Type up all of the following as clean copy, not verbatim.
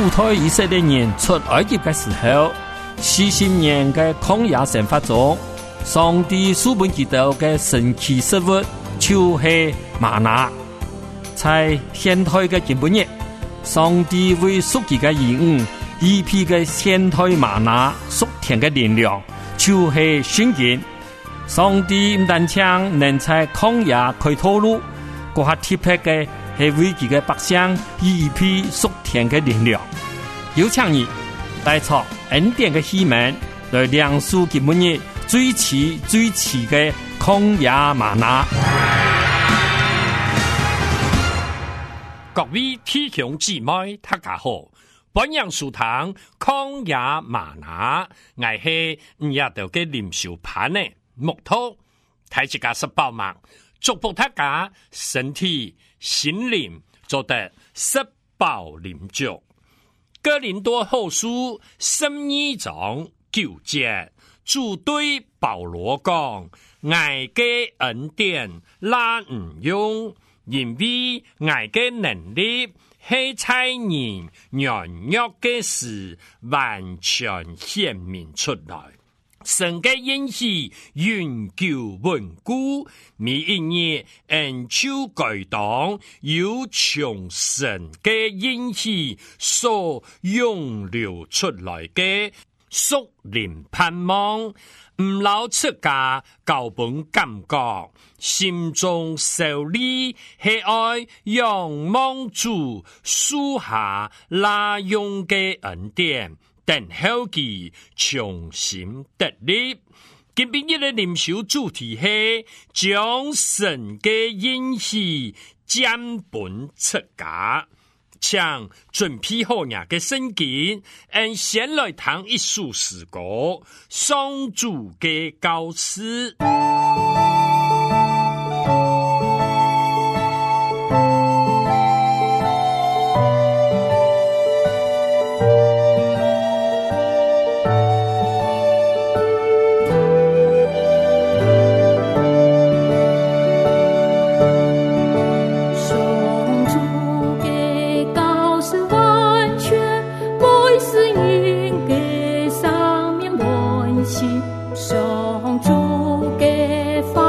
主推以色列人出埃及的时候，40年的曠野生活中，上帝赐给他們的神奇食物就是嗎哪。在現代的今日，上帝為屬佢嘅兒女預備嘅現代嗎哪屬天嘅力量，就是聖經。上帝唔單止能在曠野開道路，嗰下特別嘅係為佢嘅百姓預備屬天嘅力量。有請你帶出恩典嘅希望，來亮出今日最遲嘅曠野嗎哪。 各位弟兄姊妹，大家好！本人書堂曠野嗎哪，我係日頭嘅靈修班呢木頭，睇自家實飽滿，祝福大家身體心靈做得實飽靈足。哥林多後書12章9節，主對保羅講：愛嘅恩典哪唔用？因為愛嘅能力係在人軟弱嘅時完全顯明出來，神嘅應許永久穩固，每一日恩寵該當有從神嘅應許所湧流出來嘅屬靈盼望。唔老出家教本感覺，心中受力係愛仰望主樹下那用嘅恩典，等候佢重新得力。今日嘅靈修主題係將神嘅應許講本出家。請準備好你嘅聖經，先來聽一首詩歌，上主嘅教示。 上主嘅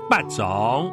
18章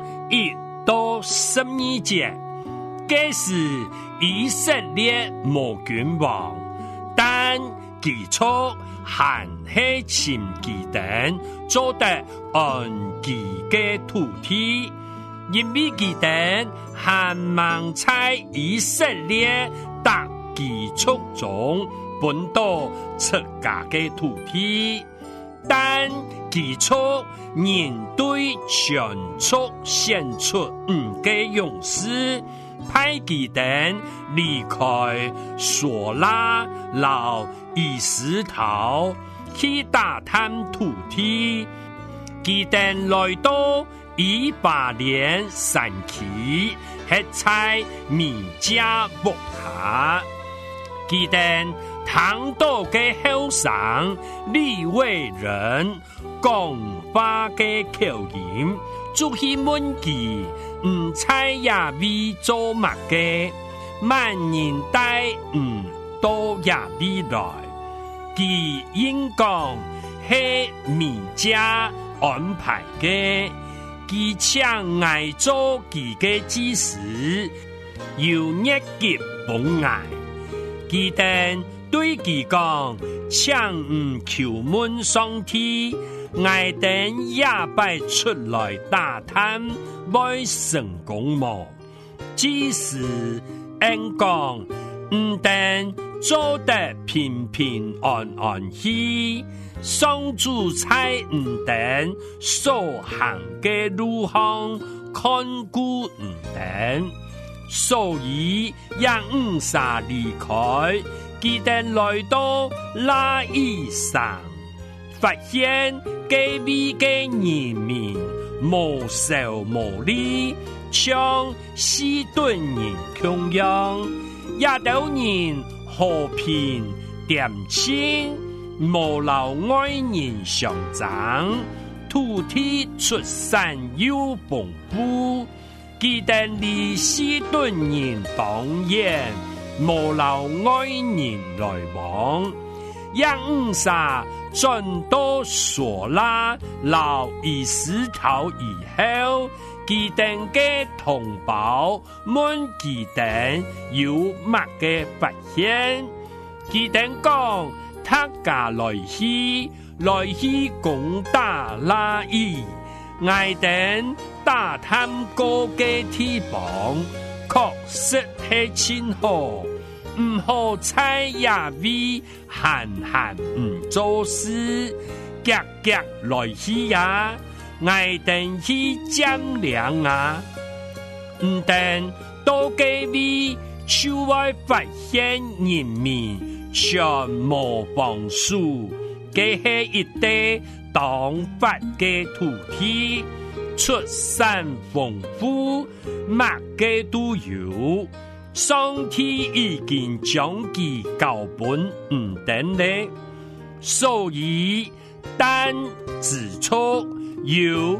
1到12節，這是以色列無君王，但基礎還是前基等做得按其嘅土地，因為基等還盲在以色列大基礎中本到出家嘅土地，但基礎面對全速獻出嘅勇士，派基等離開索拉老以斯陶去打探土地，基等來到以巴蓮山區，係在米迦木下，基等聽到嘅後生利未人講話嘅口音，就去問佢唔猜亞比做乜嘅，萬人帶到亞比來，佢應講係米迦安排嘅，佢請愛做佢嘅祭司，要一劫崩愛，基等對佢講，請唔求問上帝，愛等也拜出來打探，未成功麼？祭司應講，唔等做得平平安安去，上主才唔等所行嘅路向看顧唔等，所以讓撒離開。基等來到拉伊山，發現幾位嘅人民無仇無利，像西頓人同樣，也有人和平恬靜，無留外人相爭，土地出產又豐富，基等離西頓人當然無留外人來往，讓撒轉到索拉老以斯陶以後，基等嘅同胞問基等有乜嘅發現，基等講他家來去攻打拉伊，愛等打探過嘅地方，確實係真好，唔好猜亞比閒唔做事，格格來去呀，愛等去佔領啊，唔等到幾位就會發現人民全無幫助，嘅係一地當發嘅土地，出產豐富，乜嘅都有，上帝已經將其交本唔等咧，所以但自出有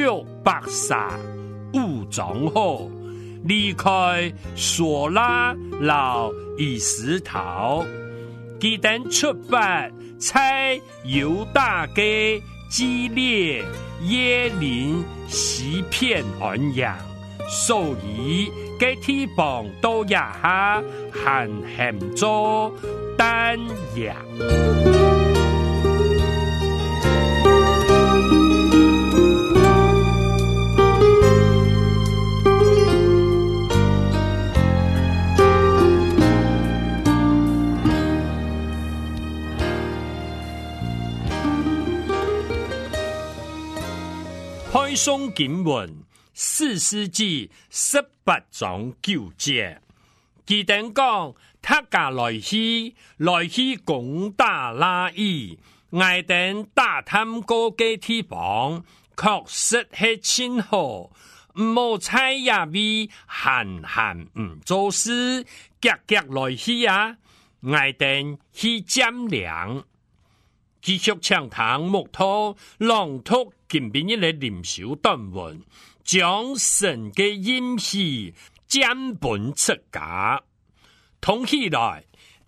635章後，離開索拉老以斯陶，基等出發在猶大嘅基列耶林西片安營，所以嘅地方都也下很險做丹陽。開宗經文4世紀18章9節，基等講他家來去攻打拉伊，愛等打探過嘅地方，確實係真好，唔好猜亞比閒唔做事，格來去啊，愛等去佔領。繼續暢談木頭朗讀今邊一個靈修短文，將神嘅應許講本出家，通起來，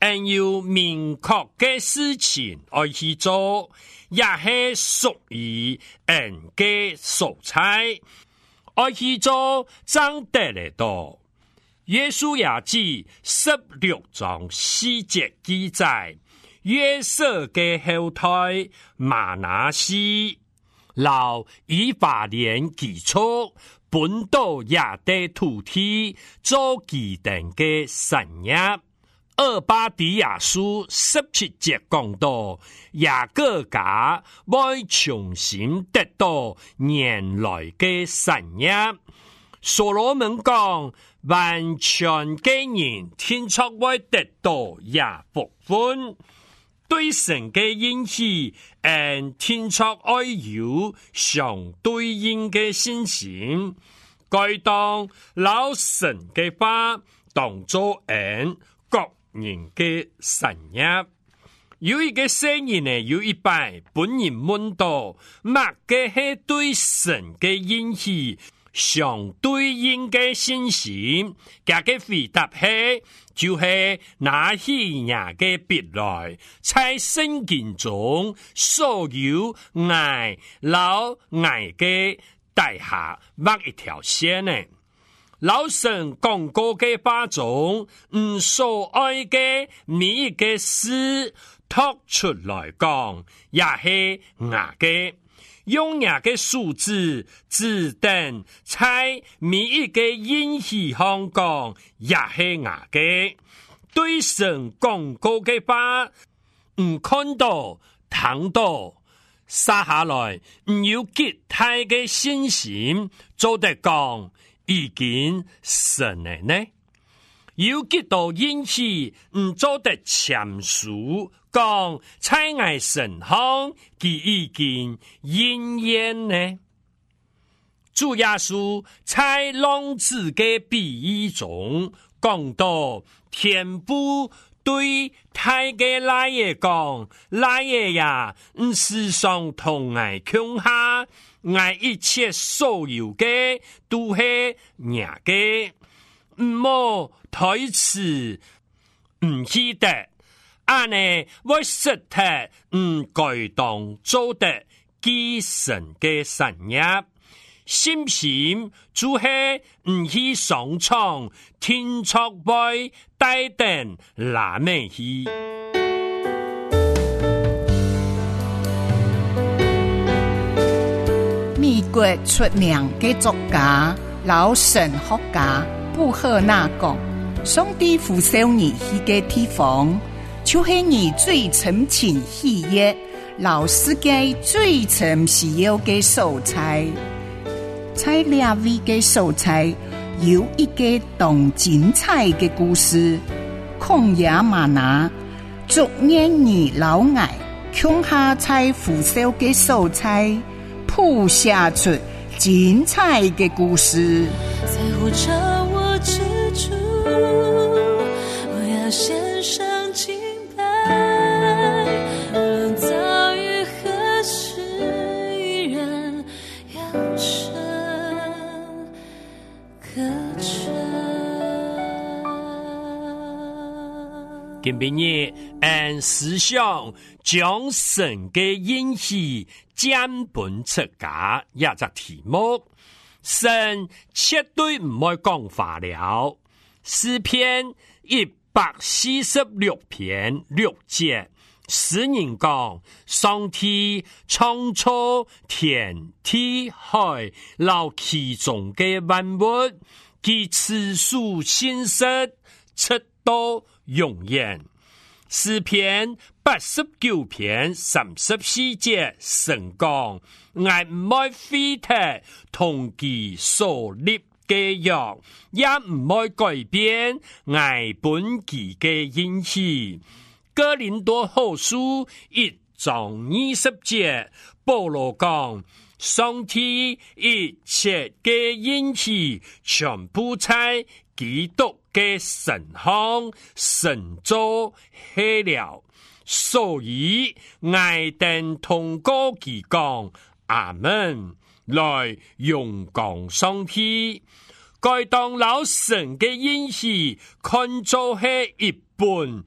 有明確嘅事情愛去做，也係屬於嘅素材，愛去做爭得嚟到。約書亞記16章4節記載，約瑟嘅後代瑪拿西，留以法蓮基礎，本到亞地土地做基定嘅神業。俄巴底亞書17節講到，雅各家會重新得到原來嘅神業。所羅門講，完全嘅人天出會得到也福分，對神嘅應許，天出愛有相對應嘅信心，該當老神嘅話當作各人嘅神業。有一個聲音呢，有一擺本人問到，乜嘅係對神嘅應許相對應嘅信心，佢嘅回答係就係拿起人嘅筆來，在聖經中所有愛老愛嘅底下畫一條線呢。老神講過嘅話中，所愛嘅每一個事托出來講，也係牙嘅。用牙嘅數字指定在每一個應許上講，也係牙嘅。對神講過嘅話，看到聽到撒下來，有極大嘅信心，做得講已經神了呢。有幾多應許做得簽署，講在愛神行，佢已經應驗呢。主耶穌在浪子嘅比喻中講到，天父對大嘅老爺講，老爺呀，世上同愛窮下，愛一切所有嘅都係娘嘅，唔好推辭，唔記得，安呢我實體該當做得基神嘅神業，心心就係唔去上床，天作為帶定拉美去。 美國出名嘅作家、老神學家布赫納講，上帝呼召你去嘅地方，就是你最深情喜悅、老世界最深需要嘅素材。在兩位嘅素材有一個動精彩嘅故事，曠野嗎哪，逐年你老愛窮下在呼召嘅素材，譜寫出精彩嘅故事。 在乎着我之處，我要獻上敬拜，無論遭遇何時，依然揚聲歌唱。 今晡日按思想將神嘅應許講本出家，一隻題目，神絕對唔會講話了。詩篇146篇6節，詩人講，上帝創造天地海，留其中嘅萬物，其次數信實，直到永遠。詩篇89篇34節，神講，我唔會廢棄同佢所立嘅約，也唔會改變我本佢嘅應許。哥林多後書1章20節，保羅講，上帝一切嘅應許全部在基督嘅身上成就起了，所以愛定同歌佢講阿們，來用講上帝，該當老神嘅應許看作係一本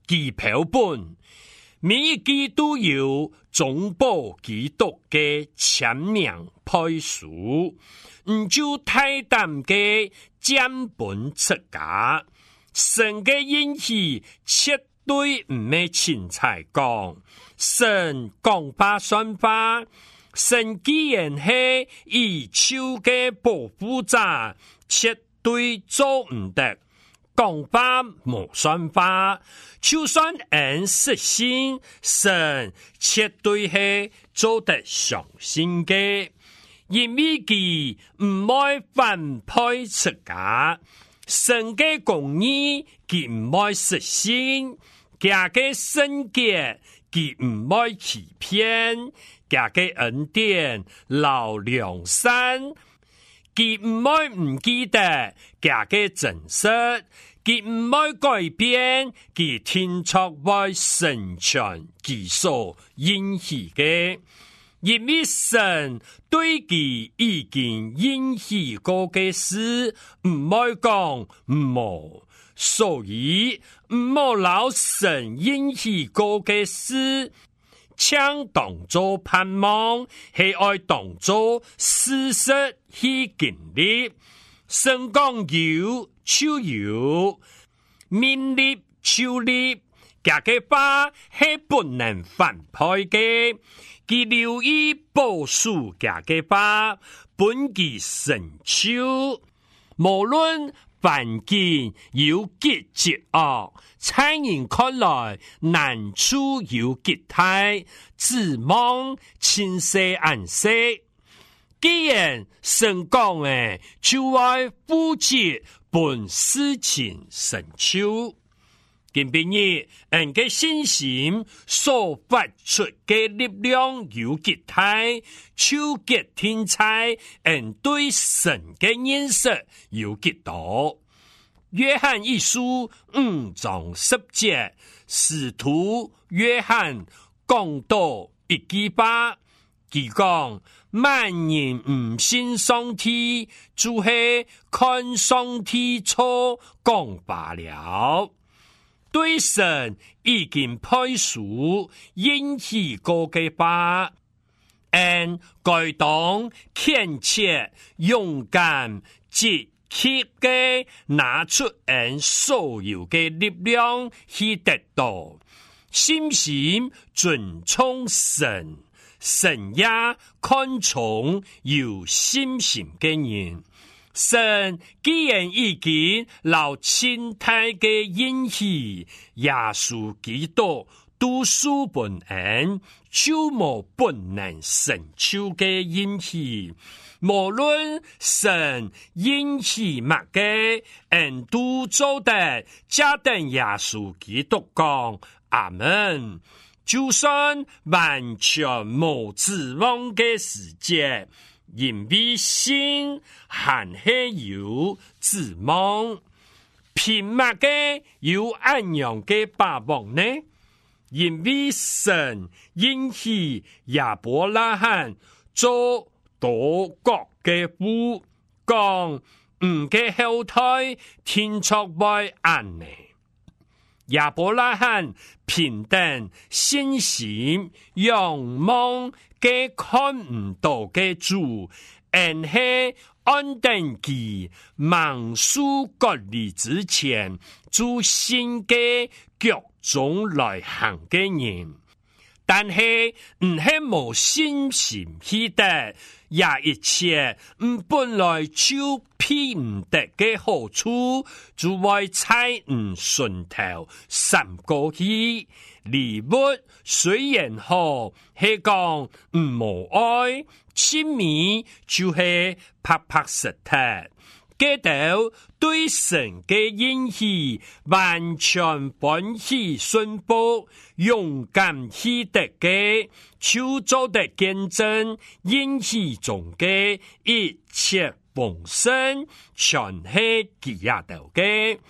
旗袍本，每一支都有中保基督嘅签名配书，就太淡嘅占本出家，神嘅应许绝对唔系轻彩讲，神讲法算法，神既然系以手嘅保护者，绝对做唔得。讲法无算法，就算按实行，神绝对系做得上心嘅，因为佢唔爱反派出家，神嘅公義佢唔愛實行，佢嘅聖潔佢唔愛欺騙，佢嘅恩典留良善，佢唔愛唔記得佢嘅真實，佢唔愛改變，佢天作為成全佢所應許嘅。因為神對佢已經應許過嘅事，唔愛講唔好，所以唔好留神應許過嘅事，將當作盼望，係愛當作事實去經歷。神講有就有，命立就立，佢嘅話係不能反派嘅。佢留意保守佢嘅話，本其成就，無論環境有幾絕惡，在人看來難處有幾大，指望清晰暗色。既然神講嘅，就愛負責本事情成就。今晡日，人嘅信心所發出嘅力量有極大，超極天才，人對神嘅認識有極多。約翰一書5章10節，使徒約翰講到一句話，佢講：萬人唔信上帝，就係看上帝錯講罷了。對神已經配書應許過嘅話，按該當懇切勇敢積極嘅拿出按所有嘅力量去得到，信心尊重神，神也看重有信心嘅人。神既然已經留親大嘅應許，耶穌基督都書本恩，就無不能成就嘅應許。無論神應許乜嘅，人都做得，加等耶穌基督講阿門。就算完全無指望嘅時節，因為心還係有指望，憑乜嘅有安樣嘅把握呢？因為神應許亞伯拉罕做多國嘅父，講唔嘅後代天作為安呢。亞伯拉罕憑等信心仰望嘅看唔到嘅主，而係安定佢萬事割離之前，做新嘅腳蹤來行嘅人。但係唔係冇信心去得，也一切本來就偏唔得嘅好處，就為猜唔順頭三個去。禮物雖然好，係講唔無愛，親密就係拍拍實體。記得對神嘅應許完全歡喜信服，勇敢去得嘅，就做得見證應許中嘅一切豐盛，全係佢也到嘅。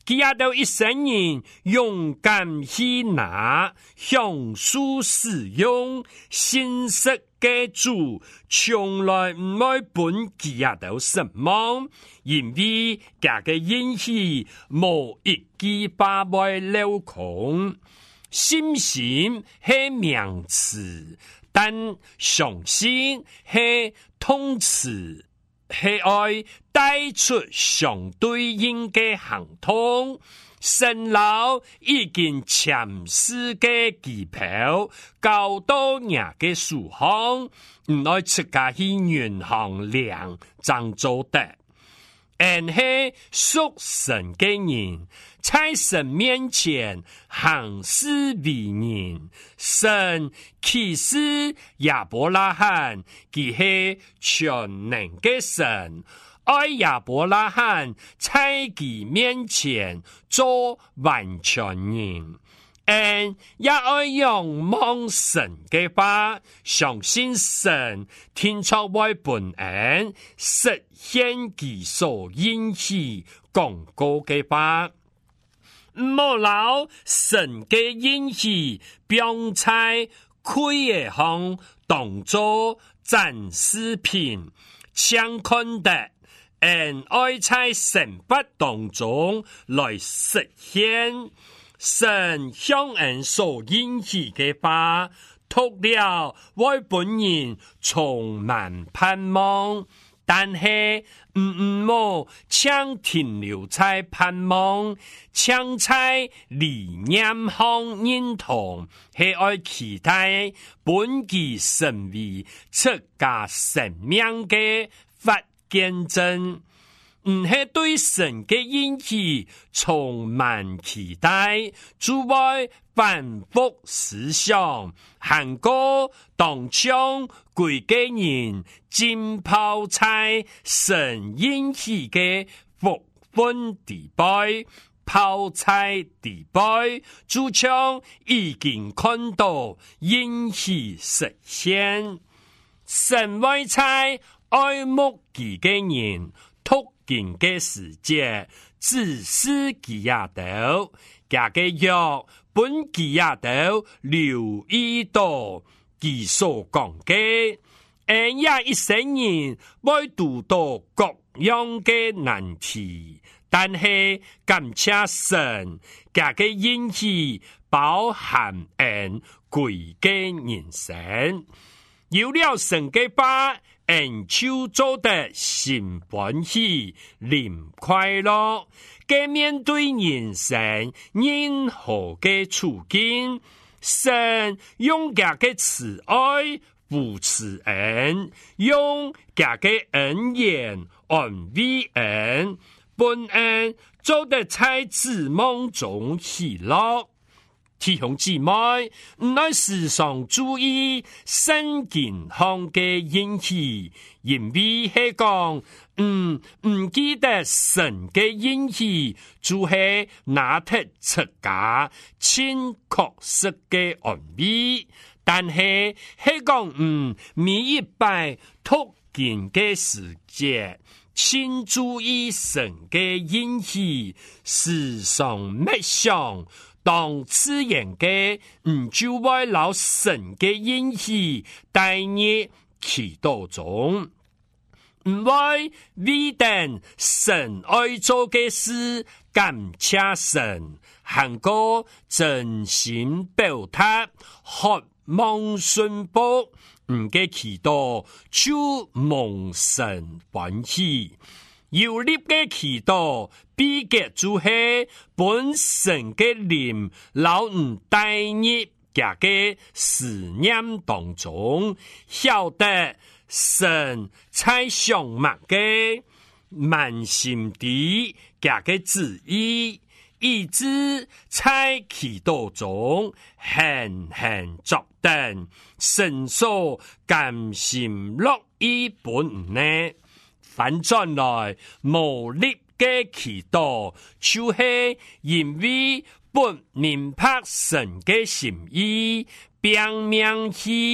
佢也都一生人勇敢去拿，享受使用，信實嘅主，從來唔會本佢也都失望，因為佢嘅恩賜無一句把會留空。信心係名詞，但相信係動詞，係愛帶出相對應嘅行動。神老已經簽詩嘅機票，交到人嘅書行，唔愛出家去銀行量爭做得。而係屬神嘅人，在神面前行事為人。神其實亞伯拉罕，佢係全能嘅神，愛亞伯拉罕在佢面前做完全人。也愛仰望神嘅話，相信神天作為本恩，實現其所應許廣告嘅話，冇留神嘅應許，並在虛嘅行當作展示品，相看的愛在神筆當中來實現。神向人所應許嘅話，讀了為本人充滿盼望，但係冇將停留在盼望，將在理念上認同，係愛期待本己成為出家生命嘅發見證。唔係對神嘅應許充滿期待，主外反覆思想，韓國當將幾個人浸泡在神應許嘅福分地帶，泡在地帶，主將已經看到應許實現。神為在愛慕佢嘅人突見嘅世界，自私己也都，假嘅約本己也都留意到其所講嘅，也一生人會遇到各樣嘅難題，但係感謝神，假嘅恩賜包含貴嘅人生，有了神嘅話。就做得心歡喜，靈快樂，嘅面對人生任何嘅處境，神用佢嘅慈愛扶持人，用佢嘅恩言安慰人，本人做得在指望中喜樂。弟兄姊妹，唔愛時常注意聖經上嘅應許，因為係講唔記得神嘅應許，就係拿得出家親確實嘅安慰。但係講每一擺讀經嘅時節，請注意神嘅應許，時常默想。當自然嘅就會留神嘅應許帶入祈禱中，唔會為等神愛做嘅事感謝神，行過真心表達渴望信服，唔嘅祈禱就蒙神歡喜。有力嘅祈禱，必嘅就係本身嘅靈，老唔帶入佢嘅思念當中，曉得神在想乜嘅，滿心地佢嘅旨意，以致在祈禱中狠狠作等，神所甘心樂意本呢。反轉來無力嘅祈禱，就係因為不明白神嘅心意，拼命去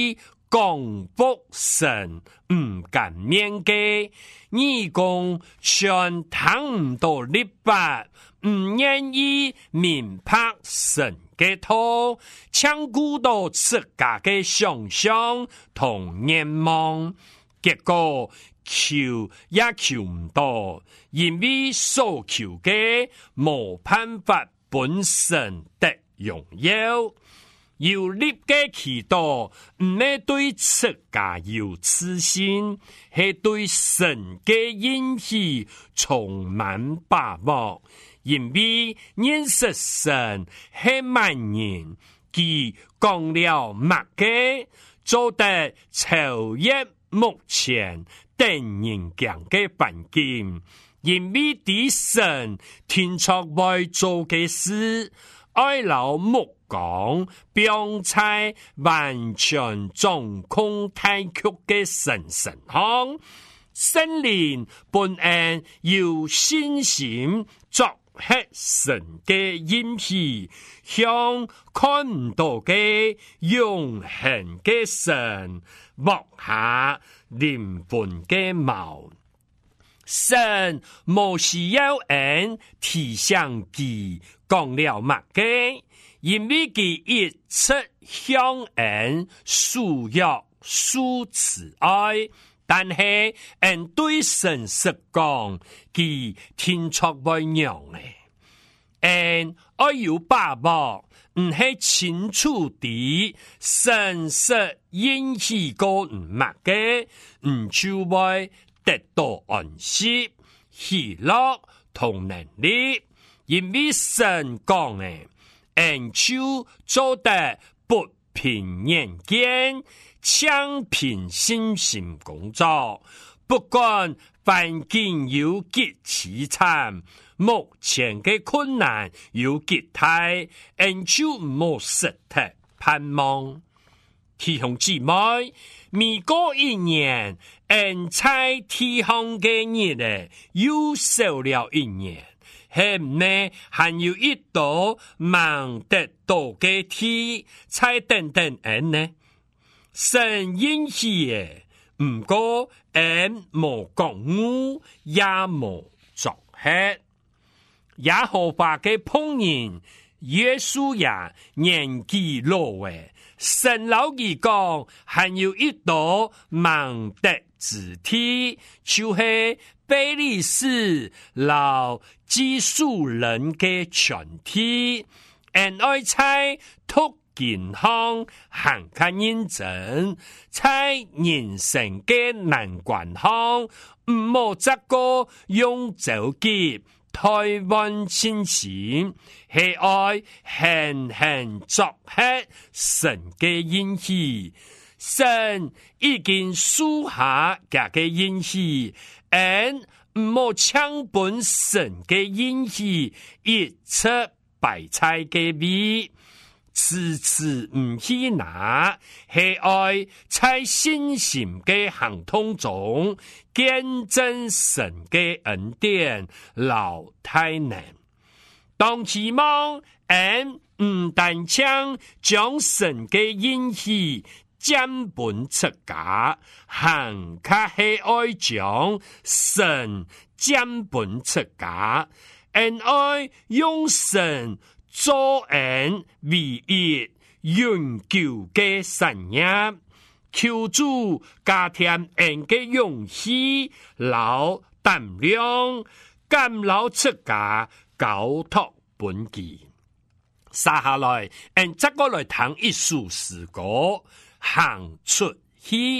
公仆神唔敢面嘅，義工全聽唔到律法，唔願意明白神嘅道，搶顧到自家嘅想象同願望，結果求也求唔到，因為所求嘅冇辦法本身得榮耀。有力嘅祈禱，唔係對自家有自信，係對神嘅應許充滿把握。因為認識神係萬人，佢講了乜嘅，做得超越目前等人講嘅環境。因為啲神天作為做嘅事，愛老目講，並在完全掌控大局嘅神行，聖靈本人有信心作係神嘅應許，向看唔到嘅永恆嘅神落下靈魂嘅矛。神冇需要人提醒佢講了乜嘅，因為佢一直向人輸入輸慈愛，但係人對神實講，佢天作為娘嘅，人愛有把握，唔係清楚地神實應許過唔乜嘅，唔就會得到安息、喜樂同能力，因為神講嘅，人就做得不憑眼見，搶憑信心工作，不管環境有幾淒慘，目前嘅困難有幾大，人就冇實體盼望。弟兄姊妹，未過一年，人在地上嘅日呢，又少了一年，係唔呢？還有一道望得到嘅天，才等等人呢？神應許嘅，唔過人無講誤，也無作黑。耶和華嘅僕人約書亞年紀老嘅，神老佢講，還有一道望得之地，就係非利士老基述人嘅全體，人愛在讀健康行較認真，在人生嘅難關行，唔好則個用手機台灣親情，係愛狠狠作黑神嘅應許，神已經書下嘅嘅應許，人唔好搶本神嘅應許，一出白菜嘅味，次次唔去拿，係愛在信心嘅行通中見證神嘅恩典，老太難。當期望人唔單將神嘅應許佔本出家，行卡係愛將神佔本出家，人愛用神做人唯一永久嘅神業，求主加添人嘅勇氣、老膽量，甘老出家交託本己。接下來，人則過來談一首詩歌，行出去。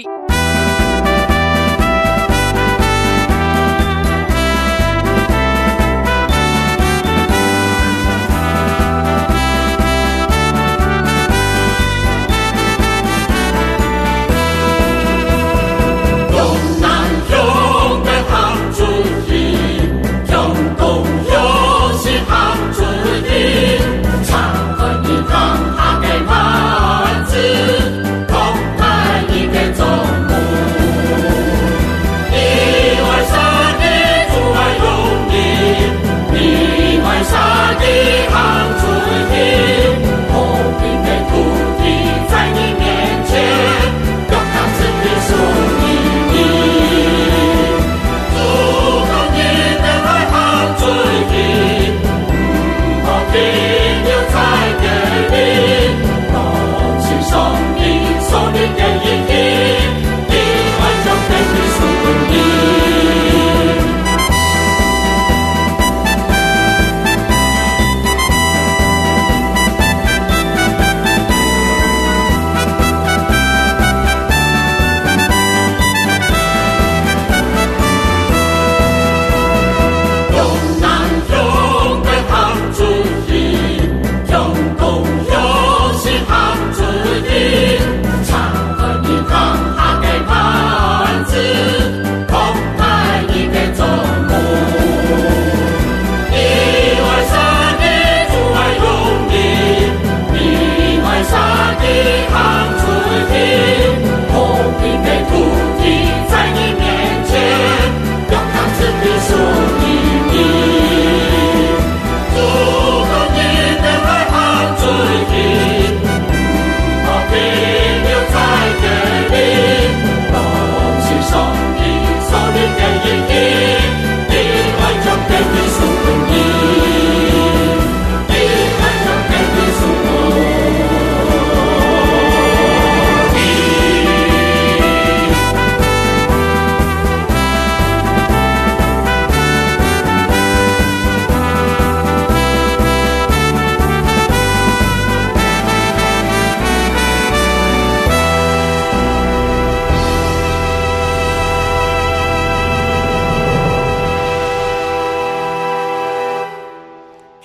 中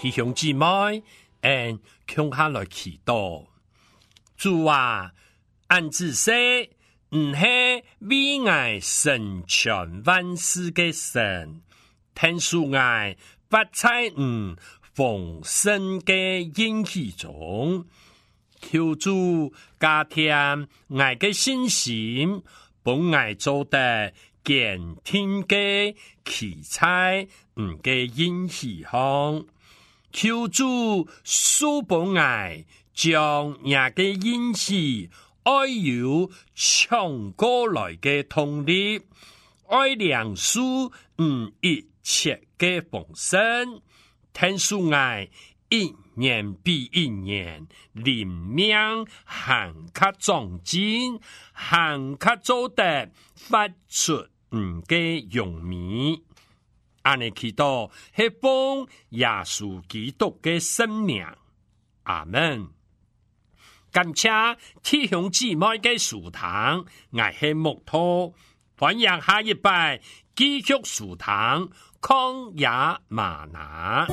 弟兄姊妹，共下來祈禱。主啊，俺只說唔係為愛成全萬事嘅神，天數愛不在豐盛嘅應許中，求主加添愛嘅信心，幫愛做得堅定嘅期待嘅應許項。求主賜幫愛，將那個應許愛有衝過來嘅動力，愛兩書一切嘅豐盛，天數愛一年比一年，靈命行較壯進，行較做得發出嘅榮美。安尼祈禱係奉耶穌基督嘅聖名，阿門。感謝弟兄姊妹嘅收聽，我係木頭，歡迎下一拜繼續收聽曠野嗎哪。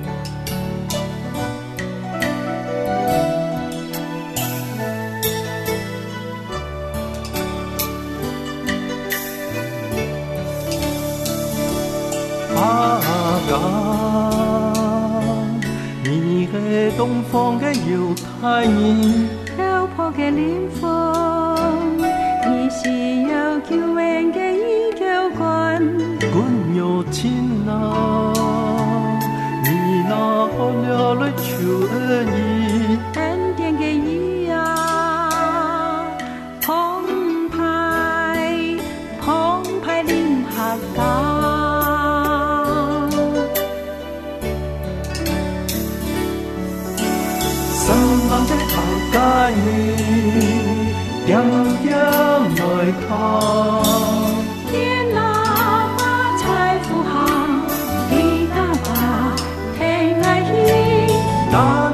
阿爸，你係東方嘅猶太人， 漂泊嘅靈魂，你是有救恩嘅依舊關， 管有情啊，你那好了來求恩義， 恩典嘅義啊，澎湃臨下港。 帶你點點來看， 天哪發財富行，地大把天愛意。